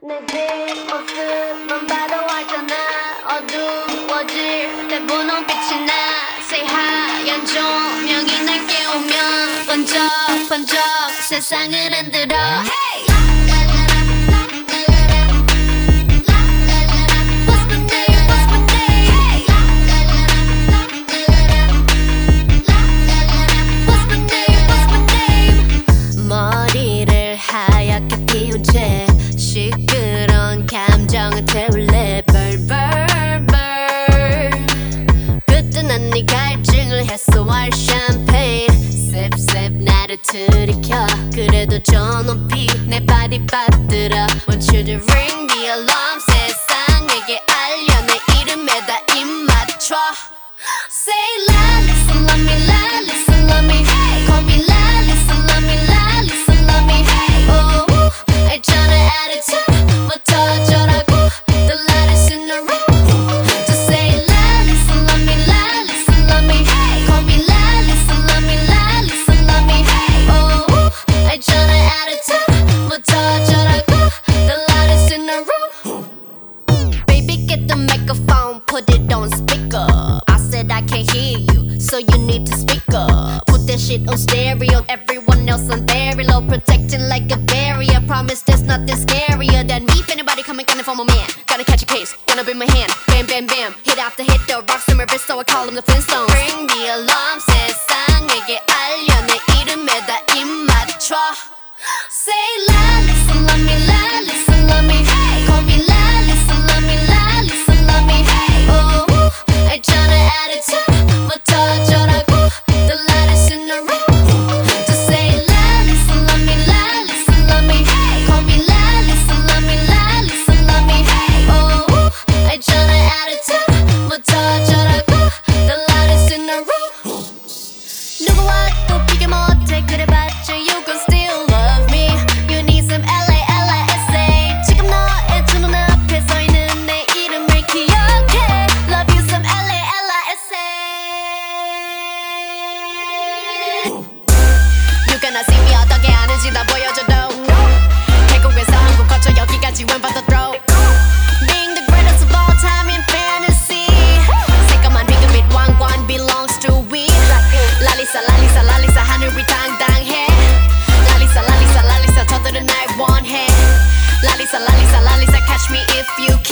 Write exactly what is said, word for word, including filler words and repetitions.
내 뒷모습만 봐도 알잖아. 어두워질 때 분홍빛이 나. 새하얀 조명이 날 깨우면 번쩍번쩍 세상을 흔들어. Hey! 머리를 하얗게 피운 채 시끄러운 감정을 태울래. 벌벌벌 그때는 네 갈증을 해소할 샴페인 셉셉 나를 들이켜. 그래도 저 높이 내 발이 빠뜨려. Want you to ring the alarm. 세상에게 알려 내 이름에다 입 맞춰. Say la, listen, love me, la, listen, love me, hey. Call me la, listen, love me, la, listen, love me, hey. Oh, 알잖아 attitude부터 어쩌라고. The loudest in the room. Just say la, listen, love me, la, listen, love me, hey. Call me la, listen, love me, la, listen, love me, hey. Oh, 알잖아 attitude부터 어쩌라고. The loudest in the room. Baby, get the microphone, put it on speaker. I can't hear you, so you need to speak up. Put that shit on stereo, everyone else on very low. Protecting like a barrier, promise there's nothing scarier than me. If anybody coming coming for my man, gotta catch a case, gonna be my hand. Bam, bam, bam, hit after hit, the rocks in my wrist, so I call them the Flintstones. Ring the alarm, 세상에게 알려 내 이름에다 입 맞춰. Say la, listen, love me, la, listen, love me, hey. Call me la, listen, love me, la, listen, love me, hey. Oh, 알잖아 attitude부터 어쩌라고. The loudest in the room. Just say la, listen, love me, la, listen, love me, hey. Call me la, listen, love me, la, listen, love me, hey. Oh, 알잖아 attitude부터 어쩌라고. The loudest in the room. 누구와 또 비교 못해 그래봤자 you gon' still love me. You need some L A L I S A. 지금 너의 두 눈앞에 서 있는 내 이름을 기억해. Love you some L A L I S A. You gonna see me 어떻게 하는지 다 보여줘도. 태국에서 한국 거쳐 여기까지 when but the throw. Being the greatest of all time in fantasy. 새까만 핑크빛 왕관 belongs to we. 랄리사 랄리사 랄리사 하늘이 당당해. 랄리사 랄리사 랄리사 저들은 날 원해. 랄리사 랄리사 랄리사 catch me if you